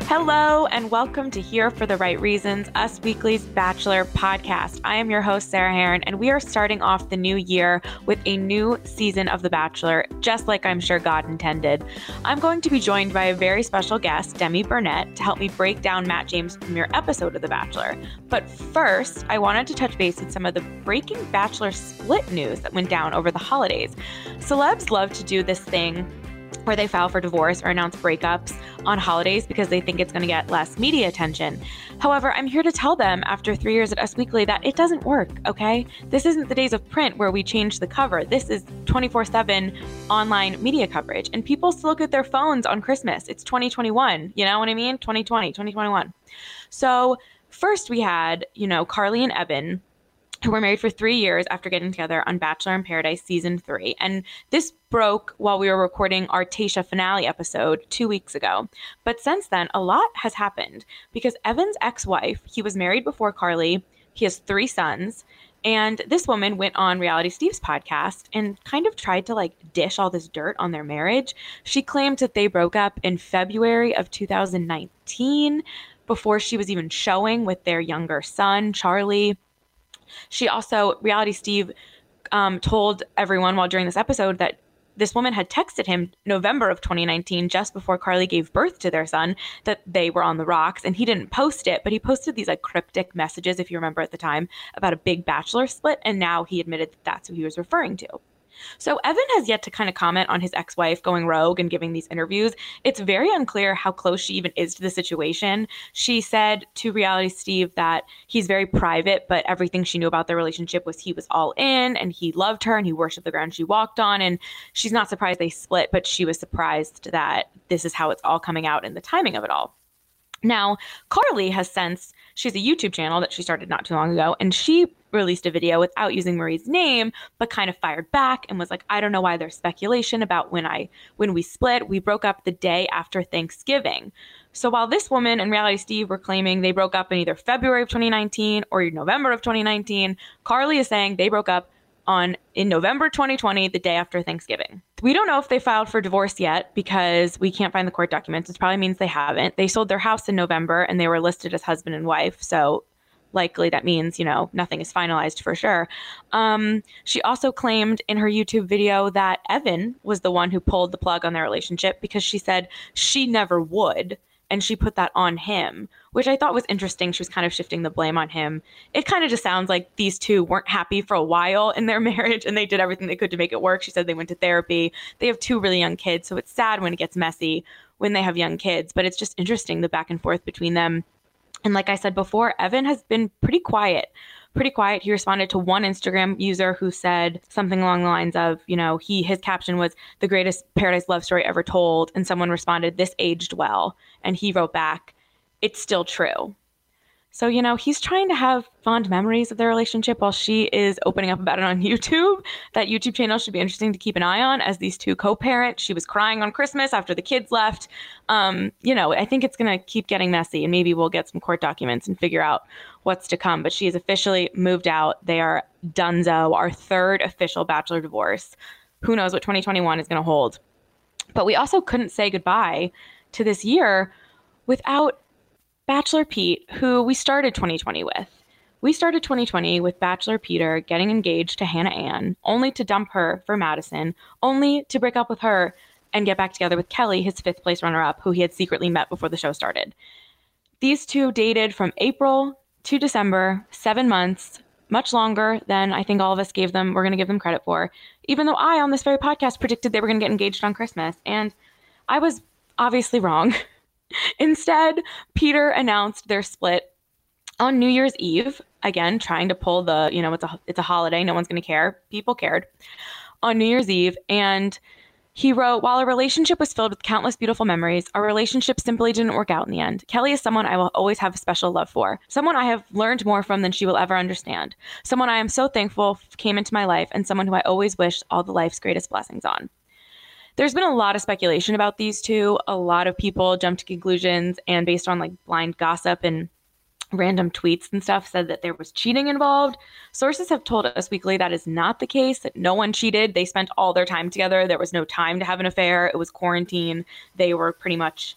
Hello, and welcome to Here for the Right Reasons, Us Weekly's Bachelor podcast. I am your host, Sarah Heron, and we are starting off the new year with a new season of The Bachelor, just like I'm sure God intended. I'm going to be joined by a very special guest, Demi Burnett, to help me break down Matt James' premiere episode of The Bachelor. But first, I wanted to touch base with some of the breaking Bachelor split news that went down over the holidays. Celebs love to do this thing where they file for divorce or announce breakups on holidays because they think it's going to get less media attention. However, I'm here to tell them after 3 years at Us Weekly that it doesn't work, okay? This isn't the days of print where we change the cover. This is 24/7 online media coverage, and people still look at their phones on Christmas. It's 2021, you know what I mean? 2020, 2021. So first we had, Carly and Evan, who were married for 3 years after getting together on Bachelor in Paradise Season 3. And this broke while we were recording our Tayshia finale episode 2 weeks ago. But since then, a lot has happened because Evan's ex-wife, he was married before Carly, he has 3 sons, and this woman went on Reality Steve's podcast and kind of tried to dish all this dirt on their marriage. She claimed that they broke up in February of 2019 before she was even showing with their younger son, Charlie. She also, Reality Steve told everyone while during this episode that this woman had texted him November of 2019, just before Carly gave birth to their son, that they were on the rocks. And he didn't post it, but he posted these cryptic messages, if you remember at the time, about a big Bachelor split. And now he admitted that that's who he was referring to. So Evan has yet to kind of comment on his ex-wife going rogue and giving these interviews. It's very unclear how close she even is to the situation. She said to Reality Steve that he's very private, but everything she knew about their relationship was he was all in and he loved her and he worshiped the ground she walked on. And she's not surprised they split, but she was surprised that this is how it's all coming out and the timing of it all. Now, Carly has since, she has a YouTube channel that she started not too long ago, and she released a video without using Marie's name, but kind of fired back and was like, I don't know why there's speculation about when we split. We broke up the day after Thanksgiving. So while this woman and Reality Steve were claiming they broke up in either February of 2019 or November of 2019, Carly is saying they broke up in November 2020, the day after Thanksgiving. We don't know if they filed for divorce yet because we can't find the court documents. It probably means they haven't. They sold their house in November and they were listed as husband and wife. So likely that means, nothing is finalized for sure. She also claimed in her YouTube video that Evan was the one who pulled the plug on their relationship because she said she never would. And she put that on him, which I thought was interesting. She was kind of shifting the blame on him. It kind of just sounds like these two weren't happy for a while in their marriage and they did everything they could to make it work. She said they went to therapy. They have 2 really young kids, so it's sad when it gets messy when they have young kids. But it's just interesting, the back and forth between them. And like I said before, Evan has been pretty quiet. He responded to one Instagram user who said something along the lines of, his caption was the greatest Paradise love story ever told. And someone responded, this aged well. And he wrote back, it's still true. So, he's trying to have fond memories of their relationship while she is opening up about it on YouTube. That YouTube channel should be interesting to keep an eye on as these two co-parent. She was crying on Christmas after the kids left. I think it's going to keep getting messy and maybe we'll get some court documents and figure out what's to come. But she has officially moved out. They are donezo, our 3rd official Bachelor divorce. Who knows what 2021 is going to hold. But we also couldn't say goodbye to this year without Bachelor Pete, who we started 2020 with. We started 2020 with Bachelor Peter getting engaged to Hannah Ann, only to dump her for Madison, only to break up with her and get back together with Kelly, his 5th place runner-up, who he had secretly met before the show started. These two dated from April to December, 7 months, much longer than I think all of us we're going to give them credit for, even though I, on this very podcast, predicted they were going to get engaged on Christmas. And I was obviously wrong. Instead, Peter announced their split on New Year's Eve, again, trying to pull the, it's a holiday, no one's going to care. People cared on New Year's Eve. And he wrote, while our relationship was filled with countless beautiful memories, our relationship simply didn't work out in the end. Kelly is someone I will always have a special love for, someone I have learned more from than she will ever understand, someone I am so thankful came into my life, and someone who I always wish all the life's greatest blessings on. There's been a lot of speculation about these two. A lot of people jumped to conclusions and based on blind gossip and random tweets and stuff said that there was cheating involved. Sources have told Us Weekly that is not the case, that no one cheated. They spent all their time together. There was no time to have an affair. It was quarantine. They were pretty much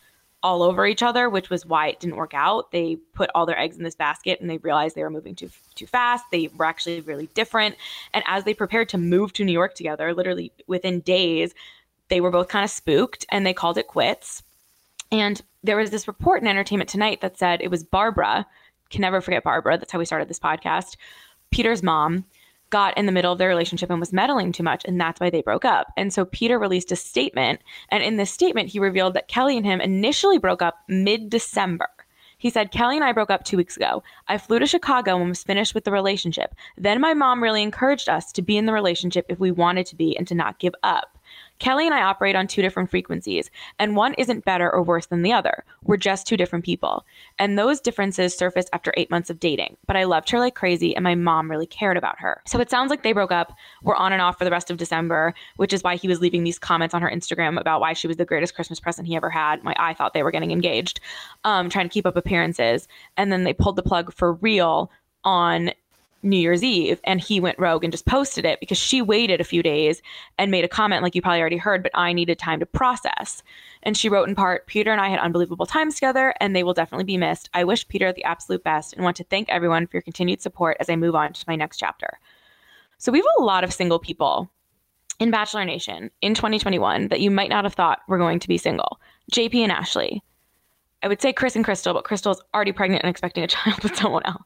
all over each other, which was why it didn't work out. They put all their eggs in this basket and they realized they were moving too fast. They were actually really different. And as they prepared to move to New York together, literally within days, they were both kind of spooked and they called it quits. And there was this report in Entertainment Tonight that said it was Barbara, can never forget Barbara, that's how we started this podcast, Peter's mom, got in the middle of their relationship and was meddling too much, and that's why they broke up. And so Peter released a statement, and in this statement, he revealed that Kelly and him initially broke up mid-December. He said, Kelly and I broke up 2 weeks ago. I flew to Chicago and was finished with the relationship. Then my mom really encouraged us to be in the relationship if we wanted to be and to not give up. Kelly and I operate on 2 different frequencies, and one isn't better or worse than the other. We're just 2 different people. And those differences surfaced after 8 months of dating. But I loved her like crazy, and my mom really cared about her. So it sounds like they broke up, were on and off for the rest of December, which is why he was leaving these comments on her Instagram about why she was the greatest Christmas present he ever had. I thought they were getting engaged, trying to keep up appearances. And then they pulled the plug for real on New Year's Eve, and he went rogue and just posted it because she waited a few days and made a comment like you probably already heard, but I needed time to process. And she wrote in part, Peter and I had unbelievable times together and they will definitely be missed. I wish Peter the absolute best and want to thank everyone for your continued support as I move on to my next chapter. So we have a lot of single people in Bachelor Nation in 2021 that you might not have thought were going to be single. JP and Ashley. I would say Chris and Crystal, but Crystal's already pregnant and expecting a child with someone else.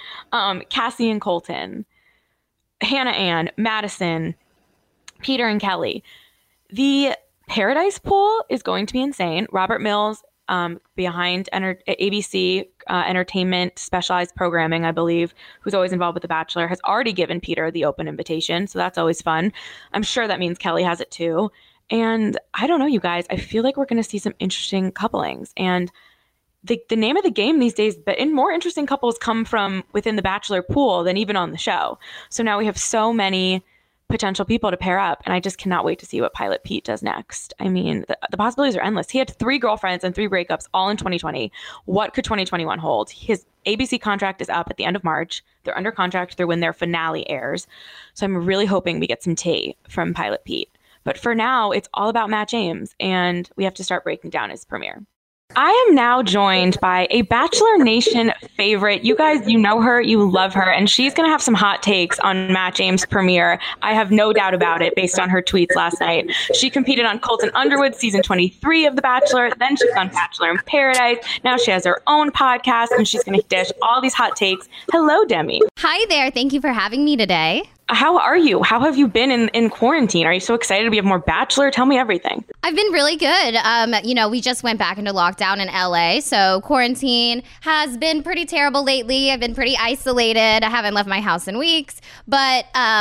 Cassie and Colton, Hannah Ann, Madison, Peter and Kelly. The Paradise pool is going to be insane. Robert Mills, behind ABC Entertainment Specialized Programming, I believe, who's always involved with The Bachelor, has already given Peter the open invitation. So that's always fun. I'm sure that means Kelly has it too. And I don't know, you guys, I feel like we're going to see some interesting couplings. And the name of the game these days, but more interesting couples come from within the Bachelor pool than even on the show. So now we have so many potential people to pair up, and I just cannot wait to see what Pilot Pete does next. I mean, the possibilities are endless. He had 3 girlfriends and 3 breakups all in 2020. What could 2021 hold? His ABC contract is up at the end of March. They're under contract through when their finale airs. So I'm really hoping we get some tea from Pilot Pete. But for now, it's all about Matt James, and we have to start breaking down his premiere. I am now joined by a Bachelor Nation favorite. You guys, you know her, you love her, and she's going to have some hot takes on Matt James' premiere. I have no doubt about it based on her tweets last night. She competed on Colton Underwood season 23 of The Bachelor. Then she's on Bachelor in Paradise. Now she has her own podcast, and she's going to dish all these hot takes. Hello, Demi. Hi there. Thank you for having me today. How are you? How have you been in quarantine? Are you so excited we have more Bachelor? Tell me everything. I've been really good. We just went back into lockdown in LA, so quarantine has been pretty terrible lately. I've been pretty isolated. I haven't left my house in weeks, but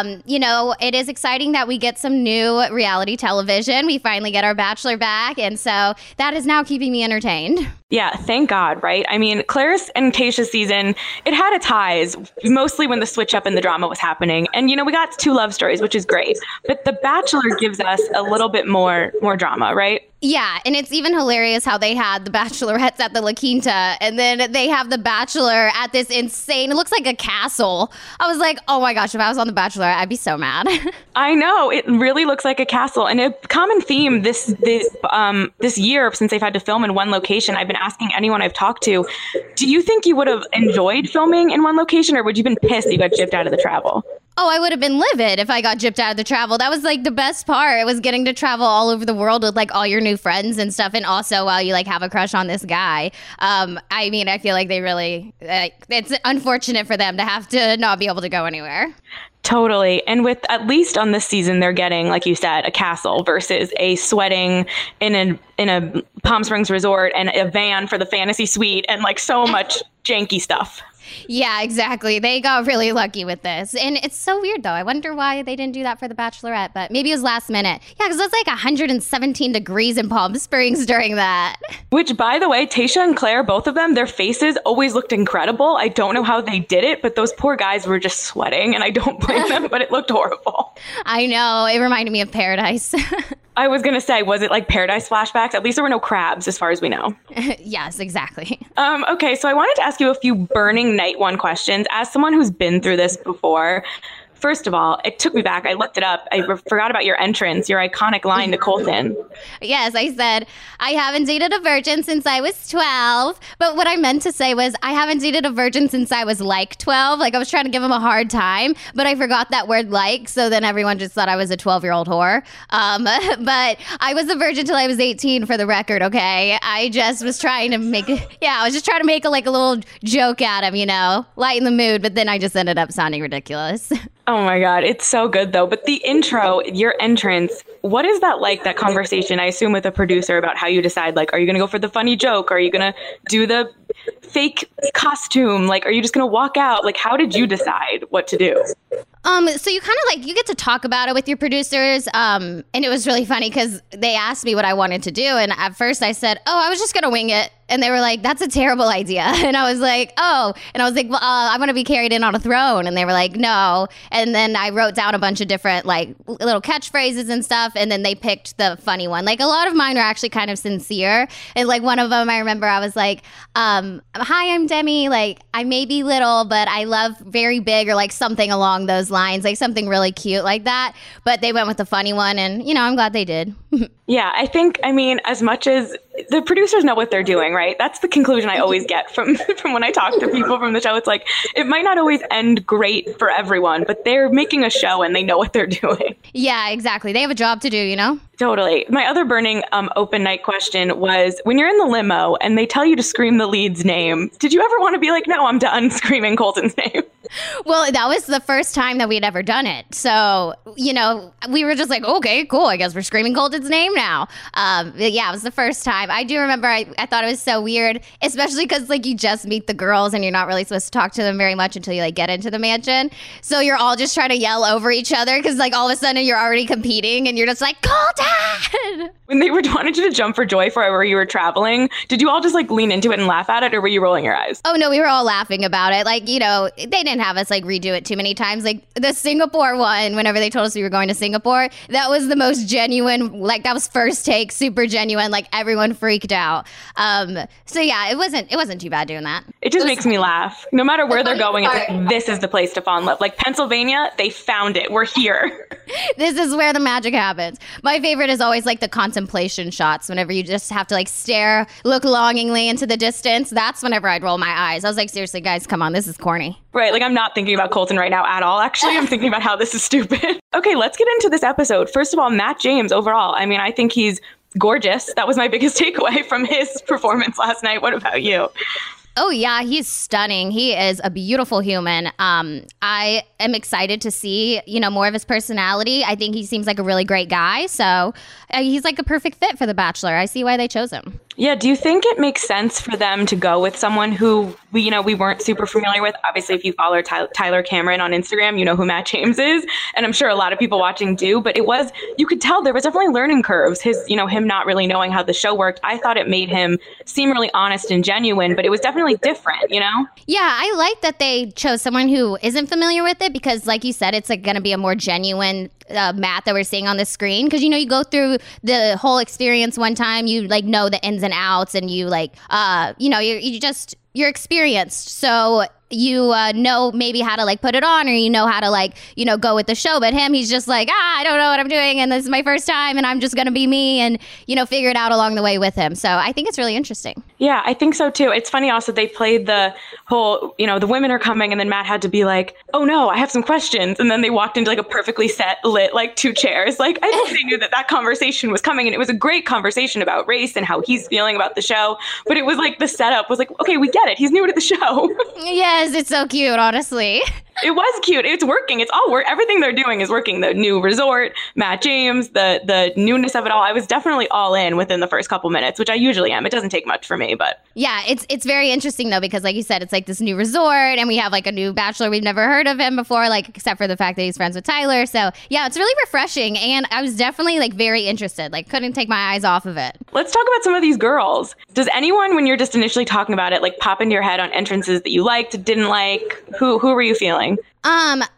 it is exciting that we get some new reality television. We finally get our Bachelor back, and so that is now keeping me entertained. Yeah, thank God, right? I mean, Claire's and Tayshia's season, it had its highs, mostly when the switch up and the drama was happening. And, we got 2 love stories, which is great. But The Bachelor gives us a little bit more drama, right? Yeah, and it's even hilarious how they had the Bachelorettes at the La Quinta, and then they have the Bachelor at this insane, it looks like a castle. I was like, oh my gosh, if I was on the Bachelor, I'd be so mad. I know, it really looks like a castle. And a common theme this year, since they've had to film in one location, I've been asking anyone I've talked to, do you think you would have enjoyed filming in one location, or would you have been pissed that you got gypped out of the travel? Oh, I would have been livid if I got gypped out of the travel. That was like the best part. It was getting to travel all over the world with like all your new friends and stuff. And also while you like have a crush on this guy. I feel like they really, it's unfortunate for them to have to not be able to go anywhere. Totally. And with at least on this season, they're getting, like you said, a castle versus a sweating in a Palm Springs resort and a van for the fantasy suite and like so much janky stuff. Yeah, exactly. They got really lucky with this. And it's so weird, though. I wonder why they didn't do that for The Bachelorette, but maybe it was last minute. Yeah, because it's like 117 degrees in Palm Springs during that. Which, by the way, Tayshia and Claire, both of them, their faces always looked incredible. I don't know how they did it, but those poor guys were just sweating, and I don't blame them, but it looked horrible. I know. It reminded me of Paradise. I was going to say, was it like Paradise flashbacks? At least there were no crabs, as far as we know. Yes, exactly. Okay, so I wanted to ask you a few burning night one questions. As someone who's been through this before, first of all, it took me back. I looked it up. I forgot about your entrance, your iconic line to Colton. Yes, I said, I haven't dated a virgin since I was 12. But what I meant to say was, I haven't dated a virgin since I was like 12. Like, I was trying to give him a hard time, but I forgot that word like. So then everyone just thought I was a 12-year-old whore. But I was a virgin till I was 18, for the record, okay? I just was trying to make, I was just trying to make a little joke at him, lighten the mood. But then I just ended up sounding ridiculous. Oh my God. It's so good though. But the intro, your entrance, what is that like, that conversation, I assume with a producer, about how you decide, like, are you going to go for the funny joke? Are you going to do the fake costume? Like, are you just going to walk out? Like, how did you decide what to do? So you kind of you get to talk about it with your producers. And it was really funny because they asked me what I wanted to do. And at first I said, I was just going to wing it. And they were like, that's a terrible idea. And I was like, oh. And I was like, well, I want to be carried in on a throne. And they were like, no. And then I wrote down a bunch of different little catchphrases and stuff. And then they picked the funny one. Like, a lot of mine are actually kind of sincere. And one of them, I remember I was like, hi, I'm Demi. Like, I may be little, but I love very big, or something along those lines, like something really cute like that. But they went with the funny one. And, I'm glad they did. Yeah, I mean, as much as the producers know what they're doing, right? That's the conclusion I always get from when I talk to people from the show. It's like, it might not always end great for everyone, but they're making a show and they know what they're doing. Yeah, exactly. They have a job to do, Totally. My other burning open night question was, when you're in the limo and they tell you to scream the lead's name, did you ever want to be like, no, I'm done screaming Colton's name? Well, that was the first time that we had ever done it. So, we were just like, okay, cool. I guess we're screaming Colton's name now. Yeah, it was the first time. I do remember I thought it was so weird, especially because you just meet the girls and you're not really supposed to talk to them very much until you get into the mansion. So you're all just trying to yell over each other because all of a sudden you're already competing and you're just like, Colton! When they wanted you to jump for joy for wherever you were traveling, did you all just lean into it and laugh at it, or were you rolling your eyes? Oh no, we were all laughing about it. They didn't have us redo it too many times. The Singapore one, whenever they told us we were going to Singapore, that was the most genuine, that was first take, super genuine, everyone freaked out. So yeah, it wasn't too bad doing that. It just makes me laugh. No matter where they're going, it's this is the place to fall in love. Pennsylvania, they found it. We're here. This is where the magic happens. My favorite is always the contemplation shots, whenever you just have to stare, look longingly into the distance. That's whenever I'd roll my eyes. I was like, seriously, guys, come on, this is corny. Right, I'm not thinking about Colton right now at all. Actually, I'm thinking about how this is stupid. Okay, let's get into this episode. First of all, Matt James overall. I mean, I think he's gorgeous. That was my biggest takeaway from his performance last night. What about you? Oh, yeah, he's stunning. He is a beautiful human. I am excited to see, more of his personality. I think he seems like a really great guy. So he's a perfect fit for The Bachelor. I see why they chose him. Yeah. Do you think it makes sense for them to go with someone who we weren't super familiar with? Obviously, if you follow Tyler Cameron on Instagram, you know who Matt James is. And I'm sure a lot of people watching do. But you could tell there was definitely learning curves. Him not really knowing how the show worked. I thought it made him seem really honest and genuine, but it was definitely different, Yeah, I like that they chose someone who isn't familiar with it because, like you said, it's going to be a more genuine Matt that we're seeing on the screen. Because, you go through the whole experience one time, you know the ins and outs, and you you're experienced. So you know maybe how to put it on, or how to go with the show. But him, he's just I don't know what I'm doing, and this is my first time, and I'm just gonna be me, and figure it out along the way with him. So I think it's really interesting. Yeah, I think so too. It's funny also, they played the whole, the women are coming, and then Matt had to be like, oh no, I have some questions, and then they walked into a perfectly lit 2 chairs. I think they knew that conversation was coming, and it was a great conversation about race and how he's feeling about the show. But it was the setup was okay, we get it. He's new to the show. Yes, it's so cute, honestly. It was cute. It's working. It's all work. Everything they're doing is working. The new resort, Matt James, the newness of it all. I was definitely all in within the first couple minutes, which I usually am. It doesn't take much for me, but yeah, it's very interesting though, because like you said, it's this new resort, and we have a new bachelor. We've never heard of him before, except for the fact that he's friends with Tyler. So yeah, it's really refreshing, and I was definitely very interested. Couldn't take my eyes off of it. Let's talk about some of these girls. Does anyone, when you're just initially talking about it, pop into your head on entrances that you liked, didn't like? Who were you feeling?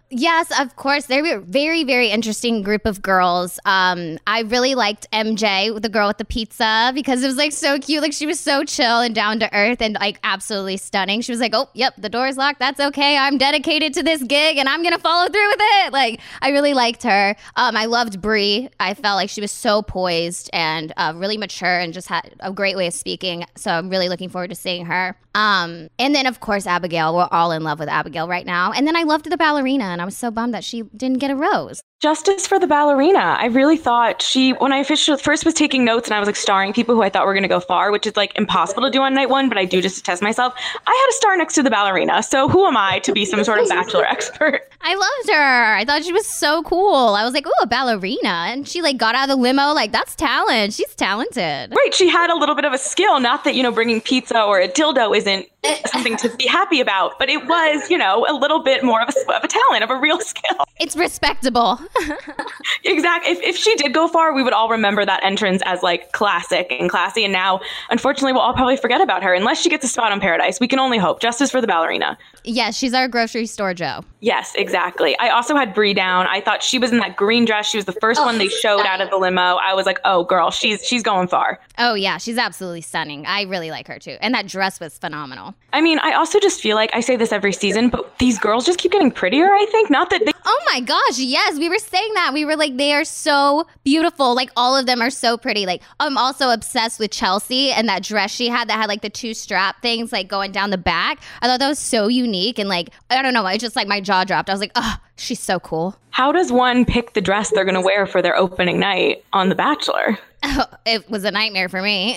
Yes, of course. They were very, very interesting group of girls. I really liked MJ, the girl with the pizza, because it was like so cute. Like she was so chill and down to earth and like absolutely stunning. She was like, oh, yep, the door's locked. That's okay. I'm dedicated to this gig and I'm going to follow through with it. Like I really liked her. I loved Brie. I felt like she was so poised and really mature and just had a great way of speaking. So I'm really looking forward to seeing her. And then, of course, Abigail. We're all in love with Abigail right now. And then I loved the ballerina, and I was so bummed that she didn't get a rose. Justice for the ballerina. I really thought when I first was taking notes and I was like starring people who I thought were going to go far, which is like impossible to do on night one, but I do just to test myself. I had a star next to the ballerina. So who am I to be some sort of Bachelor expert? I loved her. I thought she was so cool. I was like, ooh, a ballerina. And she like got out of the limo. Like, that's talent. She's talented. Right. She had a little bit of a skill. Not that, bringing pizza or a dildo isn't something to be happy about, but it was, a little bit more of a talent, of a real skill. It's respectable. Exactly. If she did go far, we would all remember that entrance as like classic and classy. And now, unfortunately, we'll all probably forget about her unless she gets a spot on Paradise. We can only hope. Justice for the ballerina. Yes, she's our grocery store Joe. Yes, exactly. I also had Brie down. I thought she was in that green dress. She was the first one they showed out of the limo. I was like, oh, girl, she's going far. Oh, yeah, she's absolutely stunning. I really like her, too. And that dress was phenomenal. I mean, I also just feel like I say this every season, but these girls just keep getting prettier, I think. Not that they... Oh, my gosh. Yes, we were saying that. We were like, they are so beautiful. Like, all of them are so pretty. Like, I'm also obsessed with Chelsea and that dress she had that had like the two strap things like going down the back. I thought that was so unique. And like, I don't know, I just like my jaw dropped. I was like, oh, she's so cool. How does one pick the dress they're going to wear for their opening night on The Bachelor? Oh, it was a nightmare for me.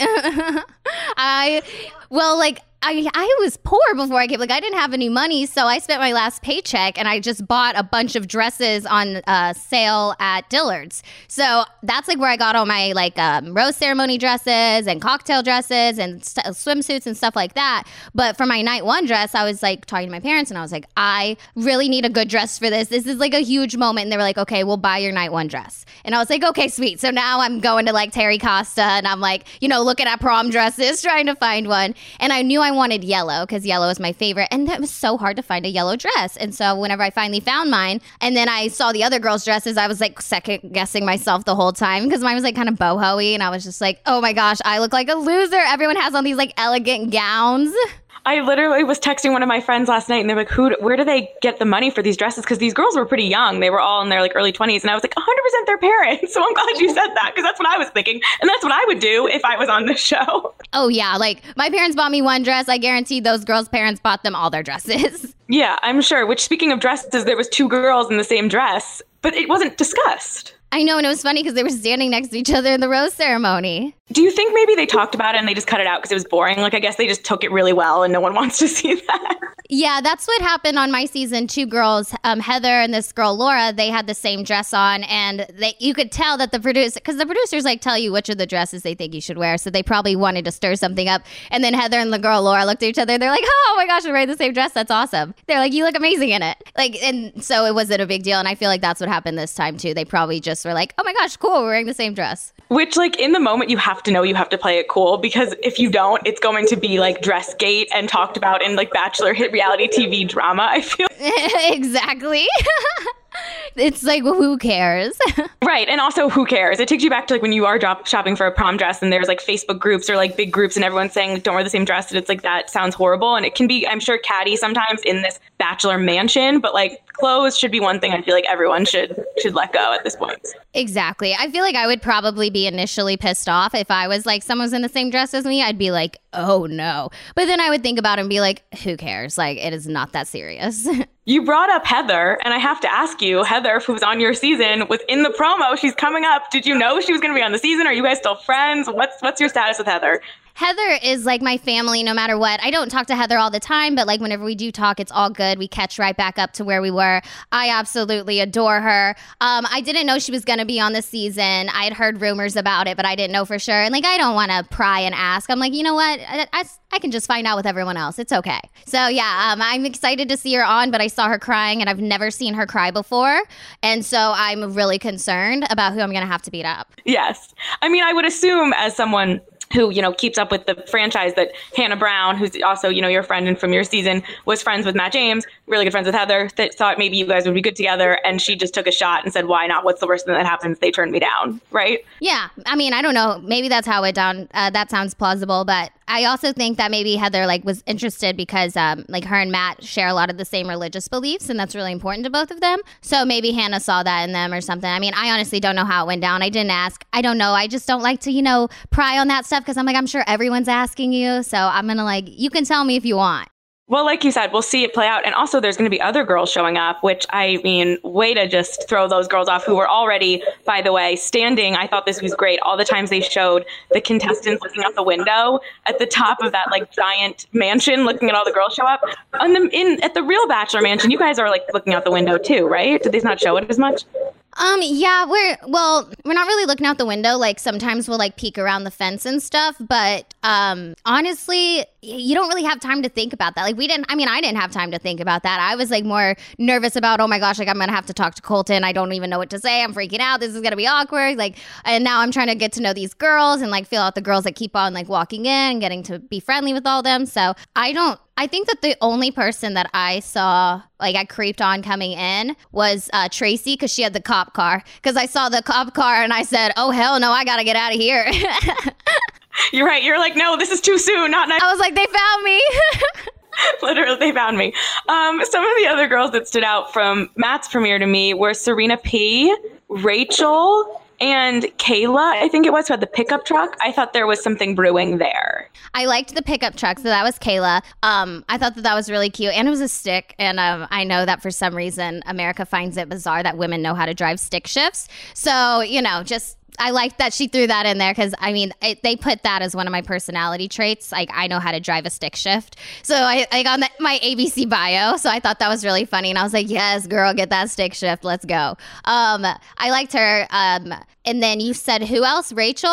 I was poor before I came. Like, I didn't have any money, so I spent my last paycheck and I just bought a bunch of dresses on sale at Dillard's. So that's like where I got all my like rose ceremony dresses and cocktail dresses and swimsuits and stuff like that. But for my night one dress, I was like talking to my parents and I was like, I really need a good dress for this. This is like a huge moment. And they were like, okay, we'll buy your night one dress. And I was like, okay, sweet. So now I'm going to like Terry Costa and I'm like, looking at prom dresses, trying to find one. And I knew I wanted yellow because yellow is my favorite. And it was so hard to find a yellow dress. And so whenever I finally found mine and then I saw the other girls' dresses, I was like second guessing myself the whole time because mine was like kind of boho-y. And I was just like, oh my gosh, I look like a loser. Everyone has on these like elegant gowns. I literally was texting one of my friends last night and they're like, where do they get the money for these dresses? Because these girls were pretty young. They were all in their like early 20s. And I was like, 100% their parents. So I'm glad you said that because that's what I was thinking. And that's what I would do if I was on this show. Oh, yeah. Like my parents bought me one dress. I guarantee those girls' parents bought them all their dresses. Yeah, I'm sure. Which speaking of dresses, there was two girls in the same dress, but it wasn't discussed. I know, and it was funny because they were standing next to each other in the rose ceremony. Do you think maybe they talked about it and they just cut it out because it was boring? Like, I guess they just took it really well and no one wants to see that. Yeah, that's what happened on my season. Two girls, Heather and this girl, Laura, they had the same dress on. And you could tell that the producers like tell you which of the dresses they think you should wear. So they probably wanted to stir something up. And then Heather and the girl, Laura, looked at each other. They're like, oh my gosh, we're wearing the same dress. That's awesome. They're like, you look amazing in it. Like, and so it wasn't a big deal. And I feel like that's what happened this time, too. They probably just were like, oh my gosh, cool, we're wearing the same dress. Which, like, in the moment, you have to know you have to play it cool, because if you don't, it's going to be, like, Dressgate and talked about in, like, Bachelor hit reality TV drama, I feel. Exactly. It's like, well, who cares? Right. And also, who cares? It takes you back to like when you are shopping for a prom dress and there's like Facebook groups or like big groups and everyone's saying, don't wear the same dress. And it's like, that sounds horrible. And it can be, I'm sure, catty sometimes in this Bachelor mansion. But like clothes should be one thing I feel like everyone should let go at this point. Exactly. I feel like I would probably be initially pissed off if I was like someone's in the same dress as me. I'd be like, oh no. But then I would think about it and be like, who cares? Like, it is not that serious. You brought up Heather, and I have to ask you, Heather, who was on your season, was in the promo. She's coming up. Did you know she was going to be on the season? Are you guys still friends? What's your status with Heather? Heather is like my family no matter what. I don't talk to Heather all the time, but like whenever we do talk, it's all good. We catch right back up to where we were. I absolutely adore her. I didn't know she was going to be on the season. I had heard rumors about it, but I didn't know for sure. And like, I don't want to pry and ask. I'm like, you know what? I can just find out with everyone else. It's okay. So yeah, I'm excited to see her on, but I saw her crying and I've never seen her cry before. And so I'm really concerned about who I'm going to have to beat up. Yes. I mean, I would assume as someone who, keeps up with the franchise, that Hannah Brown, who's also, your friend and from your season, was friends with Matt James, really good friends with Heather, that thought maybe you guys would be good together. And she just took a shot and said, why not? What's the worst thing that happens? They turned me down, right? Yeah. I mean, I don't know. Maybe that's how it down. That sounds plausible. But I also think that maybe Heather was interested because her and Matt share a lot of the same religious beliefs, and that's really important to both of them. So maybe Hannah saw that in them or something. I mean, I honestly don't know how it went down. I didn't ask. I don't know. I just don't like to, pry on that stuff because I'm sure everyone's asking you. So I'm going to you can tell me if you want. Well, like you said, we'll see it play out. And also there's going to be other girls showing up, which way to just throw those girls off who were already, by the way, standing. I thought this was great. All the times they showed the contestants looking out the window at the top of that giant mansion, looking at all the girls show up. At the real Bachelor mansion, you guys are looking out the window too, right? Did they not show it as much? Yeah, we're not really looking out the window. Sometimes we'll peek around the fence and stuff, but honestly, you don't really have time to think about that. I didn't have time to think about that. I was more nervous about, oh my gosh, I'm going to have to talk to Colton. I don't even know what to say. I'm freaking out. This is going to be awkward. And now I'm trying to get to know these girls and feel out the girls that keep on walking in and getting to be friendly with all of them. So I think that the only person that I saw, I creeped on coming in was Tracy, because she had the cop car. Because I saw the cop car and I said, oh, hell no, I got to get out of here. You're right. You're no, this is too soon. Not nice. I was they found me. Literally, they found me. Some of the other girls that stood out from Matt's premiere to me were Serena P., Rachel, and Kayla, I think it was, who had the pickup truck. I thought there was something brewing there. I liked the pickup truck, so that was Kayla. I thought that was really cute, and it was a stick. And I know that for some reason, America finds it bizarre that women know how to drive stick shifts. So, I like that she threw that in there because, they put that as one of my personality traits. I know how to drive a stick shift. So I on my ABC bio. So I thought that was really funny. And I was like, yes, girl, get that stick shift. Let's go. I liked her. And then you said who else? Rachel?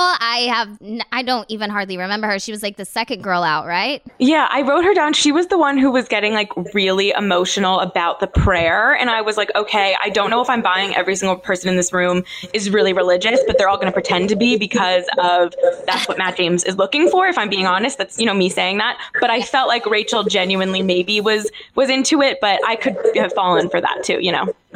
I don't even hardly remember her. She was the second girl out, right? Yeah, I wrote her down. She was the one who was getting really emotional about the prayer. And I was okay, I don't know if I'm buying every single person in this room is really religious, but they're all going to pretend to be because of that's what Matt James is looking for. If I'm being honest, that's, me saying that. But I felt like Rachel genuinely maybe was into it, but I could have fallen for that too,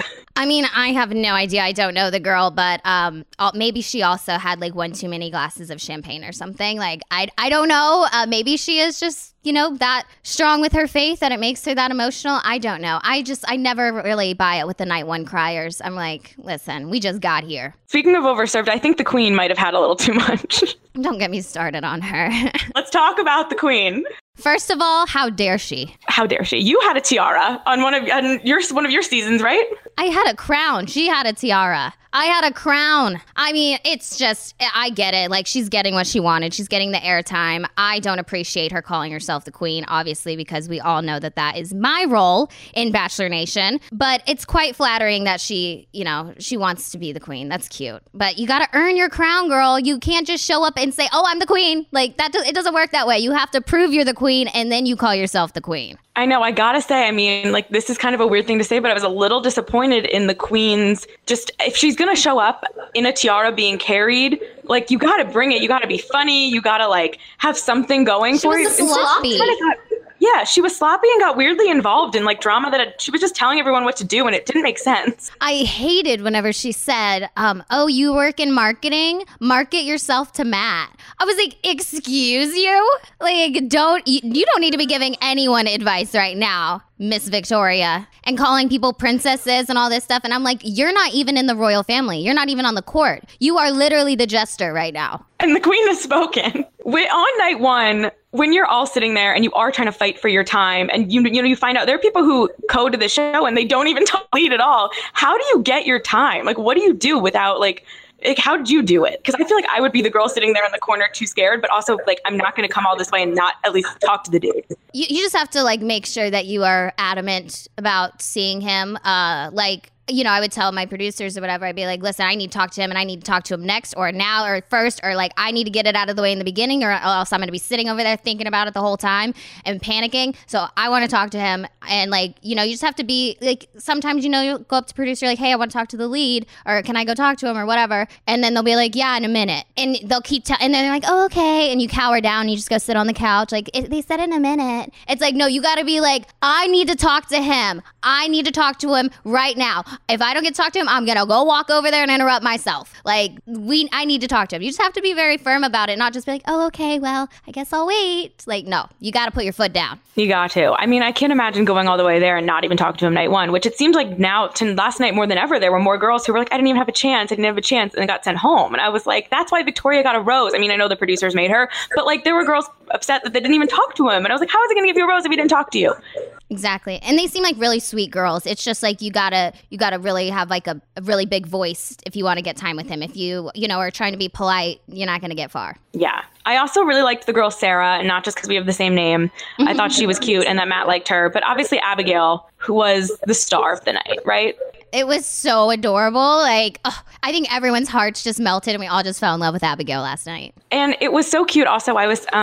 I have no idea. I don't know the girl, but maybe she also had like one too many glasses of champagne or something. Like, I don't know. Maybe she is just, that strong with her faith that it makes her that emotional. I don't know. I never really buy it with the night one criers. I'm like, listen, we just got here. Speaking of overserved, I think the queen might have had a little too much. Don't get me started on her. Let's talk about the queen. First of all, how dare she? How dare she? You had a tiara on one of your seasons, right? I had a crown. She had a tiara. I had a crown. It's just, I get it. Like, she's getting what she wanted. She's getting the airtime. I don't appreciate her calling herself the queen, obviously, because we all know that is my role in Bachelor Nation. But it's quite flattering that she wants to be the queen. That's cute. But you got to earn your crown, girl. You can't just show up and say, oh, I'm the queen. Like, it doesn't work that way. You have to prove you're the queen, and then you call yourself the queen. I know. I gotta say, this is kind of a weird thing to say, but I was a little disappointed in the queen's, just, if she's gonna show up in a tiara being carried, like, you gotta bring it. You gotta be funny. You gotta, like, have something going for you. Sloppy. Yeah, she was sloppy and got weirdly involved in, like, drama she was just telling everyone what to do, and it didn't make sense. I hated whenever she said, oh, you work in marketing? Market yourself to Matt. I was like, excuse you? Like, you don't need to be giving anyone advice right now, Miss Victoria, and calling people princesses and all this stuff. And I'm like, you're not even in the royal family. You're not even on the court. You are literally the jester right now. And the queen has spoken. On night one, when you're all sitting there and you are trying to fight for your time, and you find out there are people who code the show and they don't even lead at all. How do you get your time? Like, what do you do without like how did you do it? Because I feel like I would be the girl sitting there in the corner too scared, but also like I'm not going to come all this way and not at least talk to the dude. You just have to like make sure that you are adamant about seeing him. I would tell my producers or whatever, I'd be like, listen, I need to talk to him and I need to talk to him next or now or first, or like I need to get it out of the way in the beginning or else I'm going to be sitting over there thinking about it the whole time and panicking. So I want to talk to him. And like, you just have to be like, sometimes, you go up to producer, like, hey, I want to talk to the lead or can I go talk to him or whatever. And then they'll be like, yeah, in a minute. And they'll keep, and then they're like, oh, okay. And you cower down and you just go sit on the couch. Like they said in a minute. It's like, no, you got to be like, I need to talk to him. I need to talk to him right now. If I don't get to talk to him, I'm going to go walk over there and interrupt myself. Like, I need to talk to him. You just have to be very firm about it, not just be like, oh, okay, well, I guess I'll wait. Like, no, you got to put your foot down. You got to. I mean, I can't imagine going all the way there and not even talk to him night one, which it seems like now, to last night more than ever, there were more girls who were like, I didn't even have a chance. And got sent home. And I was like, that's why Victoria got a rose. I mean, I know the producers made her, but like there were girls upset that they didn't even talk to him. And I was like, how is he going to give you a rose if he didn't talk to you? Exactly. And they seem like really sweet girls. It's just like you gotta really have like a really big voice if you want to get time with him. If you are trying to be polite, you're not going to get far. Yeah. I also really liked the girl Sarah, and not just because we have the same name. I thought she was cute and that Matt liked her. But obviously Abigail, who was the star of the night, right? It was so adorable. Like, I think everyone's hearts just melted and we all just fell in love with Abigail last night. And it was so cute. Also,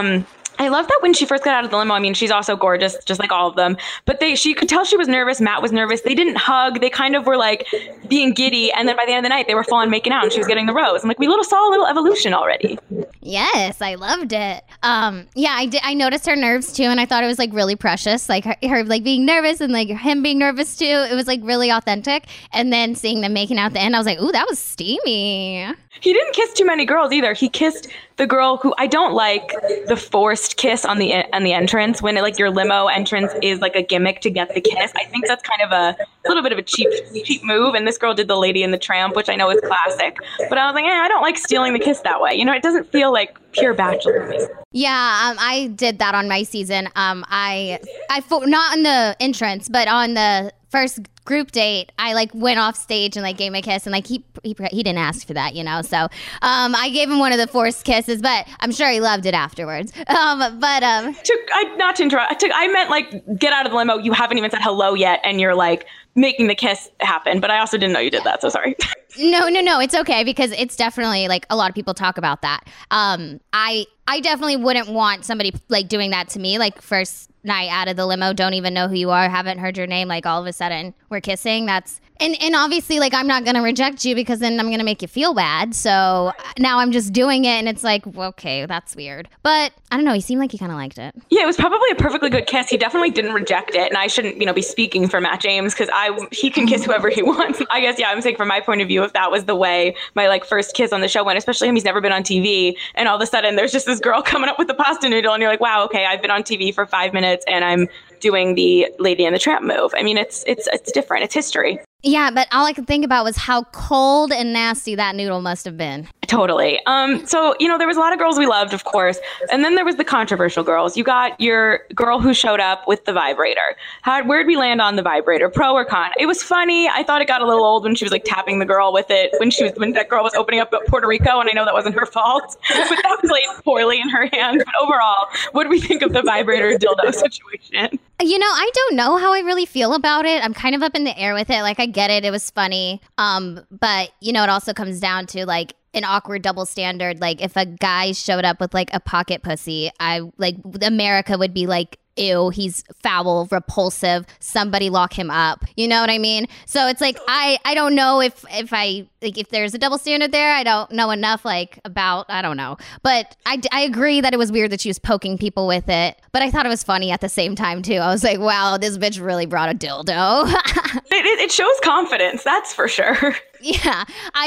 I love that when she first got out of the limo, I mean, she's also gorgeous, just like all of them. But she could tell she was nervous. Matt was nervous. They didn't hug. They kind of were like being giddy. And then by the end of the night, they were falling, making out, and she was getting the rose. I'm like, we saw a little evolution already. Yes, I loved it. Yeah, I noticed her nerves too, and I thought it was like really precious. Like her like being nervous and like him being nervous too. It was like really authentic. And then seeing them making out at the end, I was like, ooh, that was steamy. He didn't kiss too many girls either. He kissed the girl who I don't like the forced kiss on the entrance when like your limo entrance is like a gimmick to get the kiss. I think that's kind of a little bit of a cheap move. And this girl did the Lady and the Tramp, which I know is classic. But I was like, I don't like stealing the kiss that way. It doesn't feel like pure Bachelor to me. Yeah, I did that on my season. I not on the entrance, but on the first group date, I like went off stage and like gave him a kiss, and like he didn't ask for that, so I gave him one of the forced kisses, but I'm sure he loved it afterwards. Not to interrupt, I meant like get out of the limo, you haven't even said hello yet and you're like making the kiss happen, but I also didn't know you did that, so sorry. No, it's okay, because it's definitely like a lot of people talk about that. I definitely wouldn't want somebody like doing that to me, like first night out of the limo, don't even know who you are, haven't heard your name, like all of a sudden we're kissing. That's and obviously like I'm not gonna reject you because then I'm gonna make you feel bad. So now I'm just doing it, and it's like, well, okay, that's weird. But I don't know, he seemed like he kind of liked it. Yeah, it was probably a perfectly good kiss. He definitely didn't reject it, and I shouldn't be speaking for Matt James because he can kiss whoever he wants. I guess I'm saying from my point of view, if that was the way my like first kiss on the show went, especially him, he's never been on TV, and all of a sudden there's just this girl coming up with the pasta noodle, and you're like, wow, okay, I've been on TV for 5 minutes and I'm doing the Lady and the Tramp move. I mean, it's different. It's history. Yeah, but all I could think about was how cold and nasty that noodle must have been. Totally. So, there was a lot of girls we loved, of course. And then there was the controversial girls. You got your girl who showed up with the vibrator. Where'd we land on the vibrator? Pro or con? It was funny. I thought it got a little old when she was like tapping the girl with it when that girl was opening up Puerto Rico, and I know that wasn't her fault, but that was laid poorly in her hands. But overall, what do we think of the vibrator dildo situation? I don't know how I really feel about it. I'm kind of up in the air with it. Like, I get it. It was funny. But, it also comes down to, like, an awkward double standard. Like, if a guy showed up with, like, a pocket pussy, America would be like, ew, he's foul, repulsive, somebody lock him up. You know what I mean? So it's like, I don't know if there's a double standard there. I don't know enough about, I don't know. But I agree that it was weird that she was poking people with it. But I thought it was funny at the same time too. I was like, wow, this bitch really brought a dildo. It shows confidence, that's for sure. Yeah,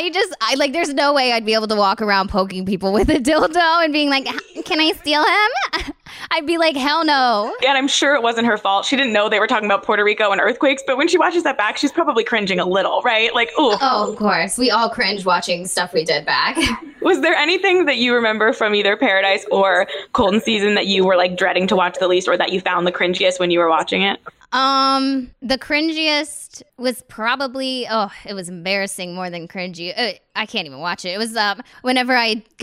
I there's no way I'd be able to walk around poking people with a dildo and being like, can I steal him? I'd be like, hell no. And I'm sure it wasn't her fault. She didn't know they were talking about Puerto Rico and earthquakes, but when she watches that back, she's probably cringing a little, right? Like, ooh. Oh, of course. We all cringe watching stuff we did back. Was there anything that you remember from either Paradise or Colton season that you were like dreading to watch the least, or that you found the cringiest when you were watching it? The cringiest was probably, it was embarrassing more than cringy. I can't even watch it. It was whenever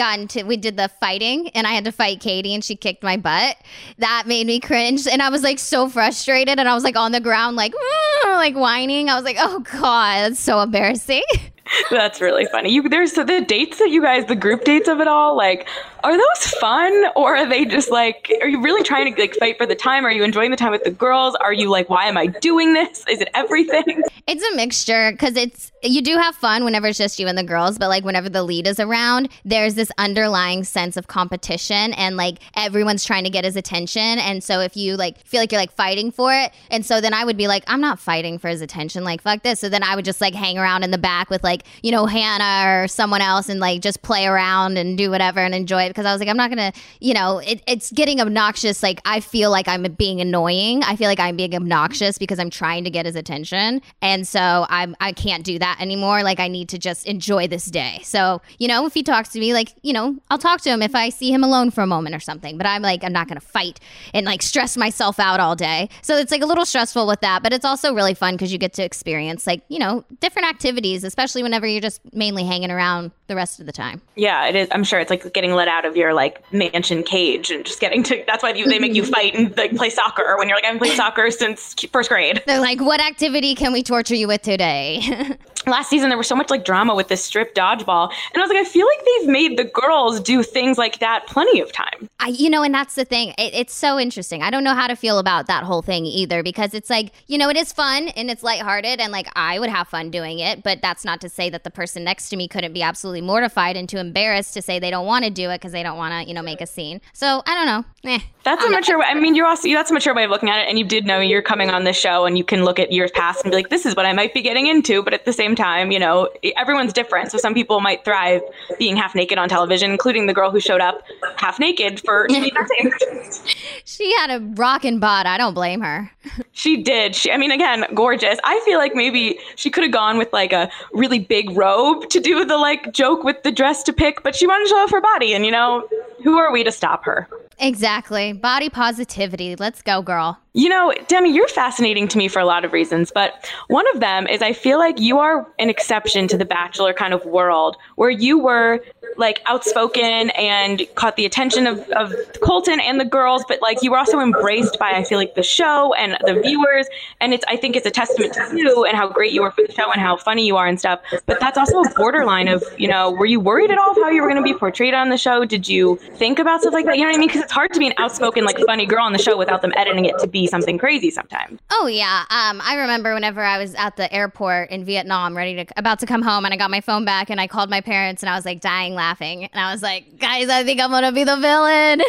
we did the fighting and I had to fight Katie and she kicked my butt. That made me cringe. And I was like so frustrated and I was like on the ground like whining. I was like, oh God, that's so embarrassing. That's really funny. There's the dates that you guys, the group dates of it all, like, are those fun or are they just like, are you really trying to like fight for the time? Are you enjoying the time with the girls? Are you like, why am I doing this? Is it everything? It's a mixture because you do have fun whenever it's just you and the girls, but like whenever the lead is around, there's this underlying sense of competition and like everyone's trying to get his attention. And so if you like feel like you're like fighting for it, and so then I would be like, I'm not fighting for his attention, like fuck this. So then I would just like hang around in the back with like, you know, Hannah or someone else and like just play around and do whatever and enjoy it because I was like, I'm not gonna, you know, it's getting obnoxious. Like I feel like I'm being annoying. I feel like I'm being obnoxious because I'm trying to get his attention. And so I can't do that anymore. Like I need to just enjoy this day. So, you know, if he talks to me, like, you know, I'll talk to him if I see him alone for a moment or something. But I'm like, I'm not going to fight and like stress myself out all day. So it's like a little stressful with that. But it's also really fun because you get to experience like, you know, different activities, especially whenever you're just mainly hanging around the rest of the time. Yeah, it is. I'm sure it's like getting let out of your like mansion cage and just getting to, that's why they make you fight and like play soccer when you're like, I haven't played soccer since first grade. They're like, what activity can we torture you with today? Last season, there was so much like drama with this strip dodgeball. And I was like, I feel like they've made the girls do things like that plenty of time. You know, and that's the thing. It's so interesting. I don't know how to feel about that whole thing either, because it's like, you know, it is fun and it's lighthearted and like I would have fun doing it. But that's not to say that the person next to me couldn't be absolutely mortified and too embarrassed to say they don't want to do it because they don't want to, you know, make a scene. So I don't know. That's a mature way. I mean, that's a mature way of looking at it. And you did know you're coming on this show and you can look at years past and be like, this is what I might be getting into. But at the same time, you know, everyone's different. So some people might thrive being half naked on television, including the girl who showed up half naked for entertainment. She had a rockin' bod. I don't blame her. She did. I mean, again, gorgeous. I feel like maybe she could have gone with like a really big robe to do the like joke with the dress to pick, but she wanted to show off her body. And, you know, who are we to stop her? Exactly. Body positivity. Let's go, girl. You know, Demi, you're fascinating to me for a lot of reasons, but one of them is I feel like you are an exception to the Bachelor kind of world where you were like outspoken and caught the attention of Colton and the girls, but like you were also embraced by, I feel like, the show and the viewers. And I think it's a testament to you and how great you were for the show and how funny you are and stuff. But that's also a borderline of, you know, were you worried at all of how you were going to be portrayed on the show? Did you think about stuff like that? You know what I mean? Because it's hard to be an outspoken, like funny girl on the show without them editing it to be something crazy sometimes. Oh yeah. I remember whenever I was at the airport in Vietnam, about to come home, and I got my phone back and I called my parents and I was like dying laughing. And I was like, guys, I think I'm gonna be the villain.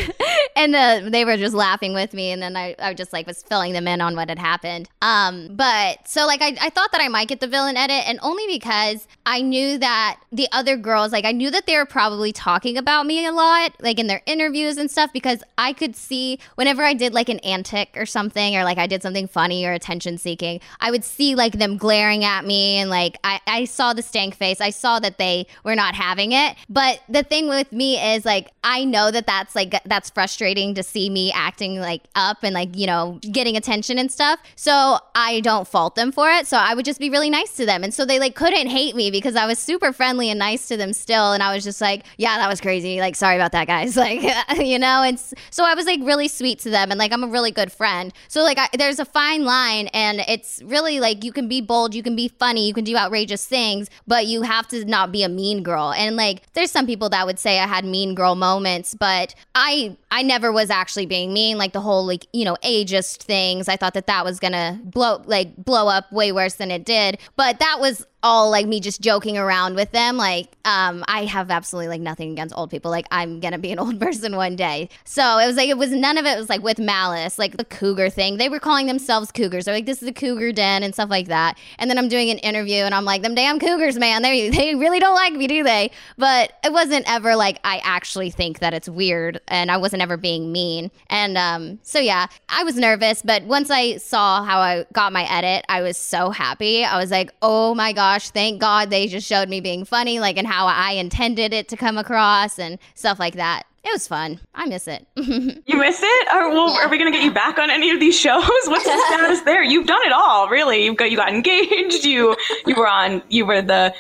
And they were just laughing with me. And then I just like was filling them in on what had happened. But so like I thought that I might get the villain edit, and only because I knew that the other girls, like I knew that they were probably talking about me a lot, like in their interviews and stuff, because I could see whenever I did like an antic or something, or like I did something funny or attention seeking, I would see like them glaring at me, and like I saw the stank face. I saw that they were not having it. But the thing with me is like I know that that's frustrating to see me acting like up and like, you know, getting attention and stuff. So I don't fault them for it. So I would just be really nice to them. And so they like couldn't hate me because I was super friendly and nice to them still. And I was just like, yeah, that was crazy. Like, sorry about that, guys. Like, you know, and so I was like really sweet to them. And like, I'm a really good friend. So like, there's a fine line, and it's really like, you can be bold, you can be funny, you can do outrageous things, but you have to not be a mean girl. And like, there's some people that would say I had mean girl moments, but I never was actually being mean. Like the whole like, you know, ageist things, I thought that was gonna blow up way worse than it did. But that was all like me just joking around with them. Like, I have absolutely like nothing against old people. Like, I'm gonna be an old person one day. So none of it was like with malice. Like the cougar thing, they were calling themselves cougars. They're like, this is a cougar den and stuff like that. And then I'm doing an interview and I'm like, them damn cougars, man, they really don't like me, do they? But it wasn't ever like I actually think that it's weird, and I wasn't ever being mean. And so yeah, I was nervous, but once I saw how I got my edit, I was so happy. I was like, oh my gosh, thank God they just showed me being funny, like, and how I intended it to come across and stuff like that. It was fun. I miss it. You miss it? Are we going to get you back on any of these shows? What's the status there? You've done it all, really. You got engaged. You were the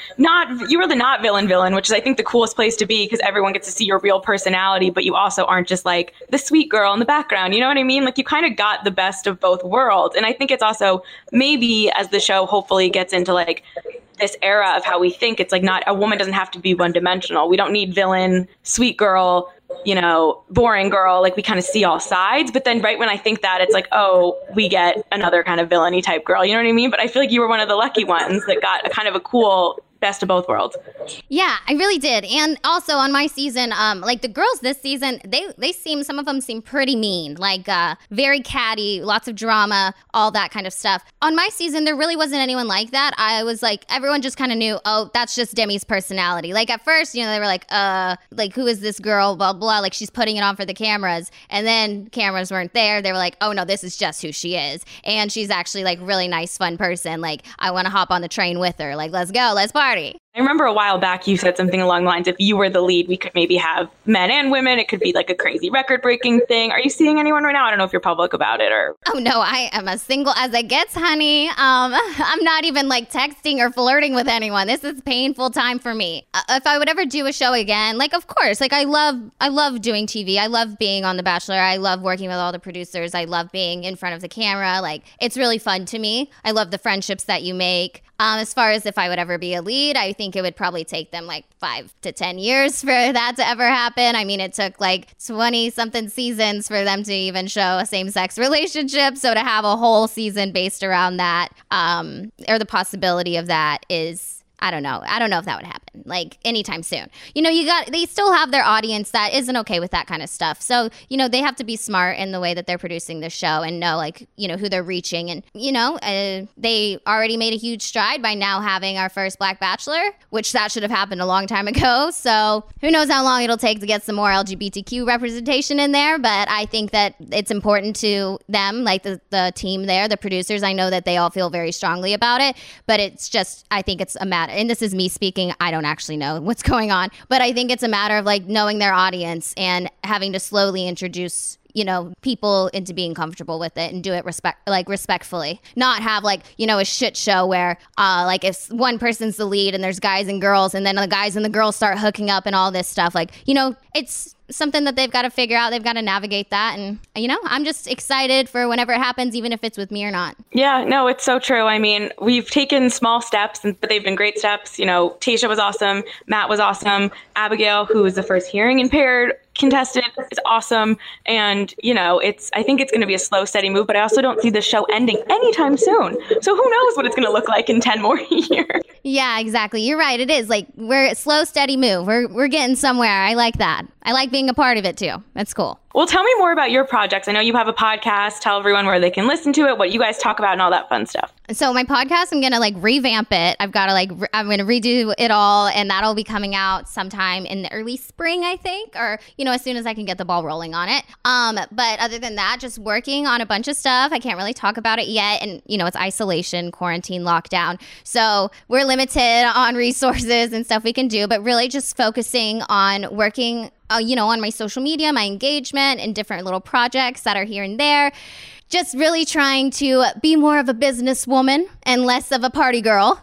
not villain, which is I think the coolest place to be because everyone gets to see your real personality, but you also aren't just like the sweet girl in the background. You know what I mean? Like you kind of got the best of both worlds. And I think it's also maybe as the show hopefully gets into like this era of how we think, it's like not a woman doesn't have to be one dimensional. We don't need villain, sweet girl, boring girl. Like we kind of see all sides. But then right when I think that, it's like, oh, we get another kind of villainy type girl. You know what I mean? But I feel like you were one of the lucky ones that got a kind of a cool best of both worlds. Yeah, I really did. And also on my season, like the girls this season, some of them seem pretty mean, like very catty, lots of drama, all that kind of stuff. On my season, there really wasn't anyone like that. I was like, everyone just kind of knew, oh, that's just Demi's personality. Like at first, they were like, who is this girl, blah, blah, like she's putting it on for the cameras. And then cameras weren't there. They were like, oh no, this is just who she is. And she's actually like really nice, fun person. Like I want to hop on the train with her. Like, let's go, let's party. I remember a while back you said something along the lines, if you were the lead, we could maybe have men and women. It could be like a crazy record-breaking thing. Are you seeing anyone right now? I don't know if you're public about it or... Oh, no, I am as single as it gets, honey. I'm not even like texting or flirting with anyone. This is painful time for me. If I would ever do a show again, like, of course, like I love doing TV. I love being on The Bachelor. I love working with all the producers. I love being in front of the camera. Like, it's really fun to me. I love the friendships that you make. As far as if I would ever be a lead, I think it would probably take them like 5 to 10 years for that to ever happen. I mean, it took like 20-something seasons for them to even show a same-sex relationship. So to have a whole season based around that, or the possibility of that is... I don't know if that would happen, like, anytime soon. They still have their audience that isn't okay with that kind of stuff. So, they have to be smart in the way that they're producing the show and know, like, who they're reaching. And, they already made a huge stride by now having our first Black Bachelor, which that should have happened a long time ago. So who knows how long it'll take to get some more LGBTQ representation in there. But I think that it's important to them, like the team there, the producers. I know that they all feel very strongly about it, but it's just, I think it's a matter. And this is me speaking, I don't actually know what's going on, but I think it's a matter of like knowing their audience and having to slowly introduce people into being comfortable with it and do it respectfully, not have like, a shit show where like if one person's the lead and there's guys and girls and then the guys and the girls start hooking up and all this stuff. Like, it's something that they've got to figure out. They've got to navigate that. And, I'm just excited for whenever it happens, even if it's with me or not. Yeah, no, it's so true. I mean, we've taken small steps, but they've been great steps. Tayshia was awesome. Matt was awesome. Abigail, who was the first hearing impaired contestant, is awesome. And, I think it's going to be a slow, steady move, but I also don't see the show ending anytime soon. So who knows what it's going to look like in 10 more years. Yeah, exactly. You're right. It is like we're a slow, steady move. We're getting somewhere. I like that. I like being a part of it too. That's cool. Well, tell me more about your projects. I know you have a podcast. Tell everyone where they can listen to it, what you guys talk about and all that fun stuff. So my podcast, I'm going to like revamp it. I'm going to redo it all, and that'll be coming out sometime in the early spring, I think, or, as soon as I can get the ball rolling on it. But other than that, just working on a bunch of stuff. I can't really talk about it yet. And, it's isolation, quarantine, lockdown. So we're limited on resources and stuff we can do, but really just focusing on working on my social media, my engagement, and different little projects that are here and there. Just really trying to be more of a businesswoman and less of a party girl.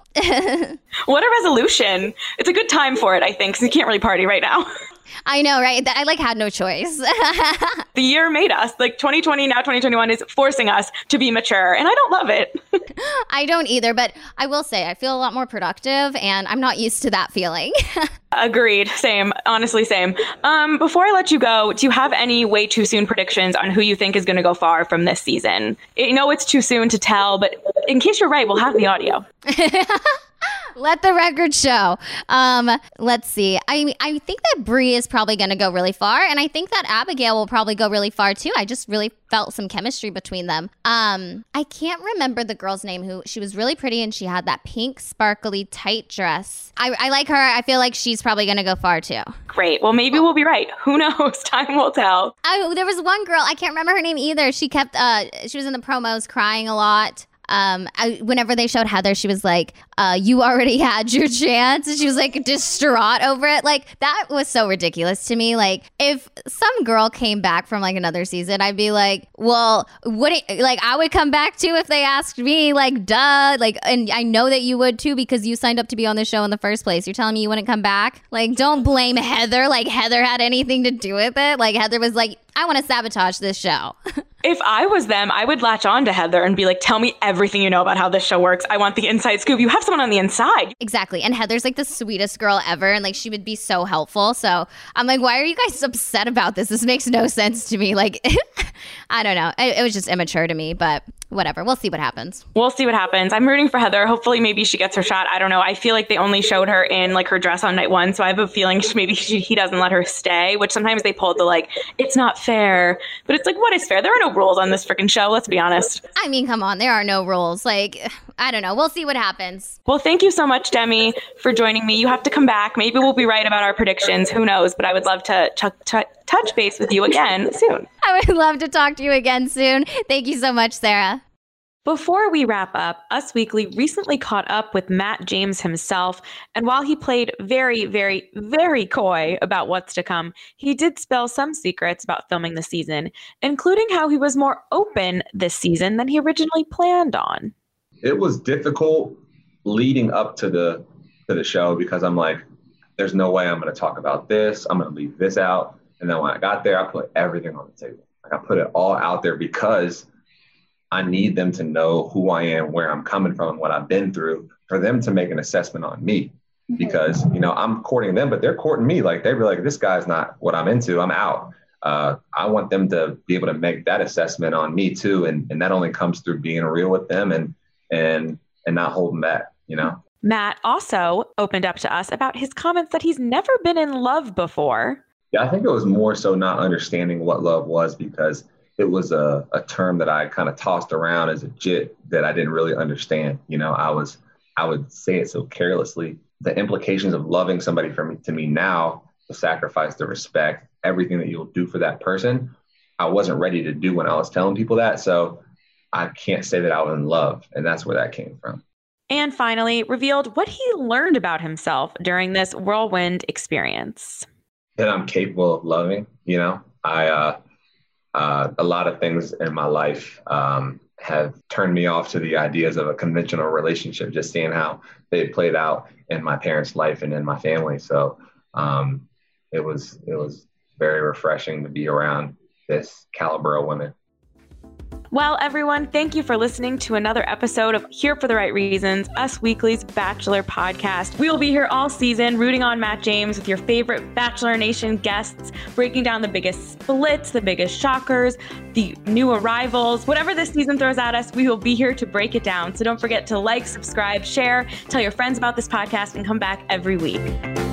What a resolution. It's a good time for it, I think, because you can't really party right now. I know, right? I had no choice. The year made us. Like 2020, now 2021 is forcing us to be mature, and I don't love it. I don't either, but I will say I feel a lot more productive, and I'm not used to that feeling. Agreed. Same. Honestly, same. Before I let you go, do you have any way too soon predictions on who you think is going to go far from this season? I know it's too soon to tell, but in case you're right, we'll have the audio. Let the record show. Let's see. I think that Bri is probably going to go really far, and I think that Abigail will probably go really far too. I just really felt some chemistry between them. I can't remember the girl's name. She was really pretty, and she had that pink sparkly tight dress. I like her. I feel like she's probably going to go far too. Great. Well, maybe we'll be right. Who knows? Time will tell. There was one girl. I can't remember her name either. She was in the promos crying a lot. whenever they showed Heather, she was like, you already had your chance. And she was like distraught over it. Like, that was so ridiculous to me. Like, if some girl came back from like another season, I'd be like, well, I would come back too if they asked me, like, duh. Like, and I know that you would too because you signed up to be on the show in the first place. You're telling me you wouldn't come back? Like, don't blame Heather. Like, Heather had anything to do with it. Like, Heather was like, I want to sabotage this show. If I was them, I would latch on to Heather and be like, tell me everything you know about how this show works. I want the inside scoop. You have someone on the inside. Exactly. And Heather's like the sweetest girl ever. And like, she would be so helpful. So I'm like, why are you guys upset about this? This makes no sense to me. Like, I don't know. It was just immature to me, but whatever. We'll see what happens. We'll see what happens. I'm rooting for Heather. Hopefully, maybe she gets her shot. I don't know. I feel like they only showed her in like her dress on night one. So I have a feeling he doesn't let her stay, which sometimes they pull the like, it's not fair. But it's like, what is fair? There are no rules on this freaking show. Let's be honest. I mean, come on. There are no rules. Like, I don't know. We'll see what happens. Well, thank you so much, Demi, for joining me. You have to come back. Maybe we'll be right about our predictions. Who knows? But I would love to touch base with you again soon. I would love to talk to you again soon. Thank you so much, Sarah. Before we wrap up, Us Weekly recently caught up with Matt James himself, and while he played very, very, very coy about what's to come, he did spill some secrets about filming the season, including how he was more open this season than he originally planned on. It was difficult leading up to the show because I'm like, there's no way I'm going to talk about this. I'm going to leave this out. And then when I got there, I put everything on the table. Like, I put it all out there because I need them to know who I am, where I'm coming from, what I've been through, for them to make an assessment on me. Because, you know, I'm courting them, but they're courting me. Like, they'd be like, this guy's not what I'm into. I'm out. I want them to be able to make that assessment on me too. And that only comes through being real with them and not holding back, you know? Matt also opened up to us about his comments that he's never been in love before. Yeah, I think it was more so not understanding what love was because it was a term that I kind of tossed around as a jit that I didn't really understand. You know, I would say it so carelessly. The implications of loving somebody to me now, the sacrifice, the respect, everything that you'll do for that person, I wasn't ready to do when I was telling people that. So I can't say that I was in love. And that's where that came from. And finally, revealed what he learned about himself during this whirlwind experience. That I'm capable of loving, you know. A lot of things in my life have turned me off to the ideas of a conventional relationship, just seeing how they played out in my parents' life and in my family. So it was very refreshing to be around this caliber of women. Well, everyone, thank you for listening to another episode of Here for the Right Reasons, Us Weekly's Bachelor podcast. We will be here all season rooting on Matt James with your favorite Bachelor Nation guests, breaking down the biggest splits, the biggest shockers, the new arrivals, whatever this season throws at us, we will be here to break it down. So don't forget to like, subscribe, share, tell your friends about this podcast, and come back every week.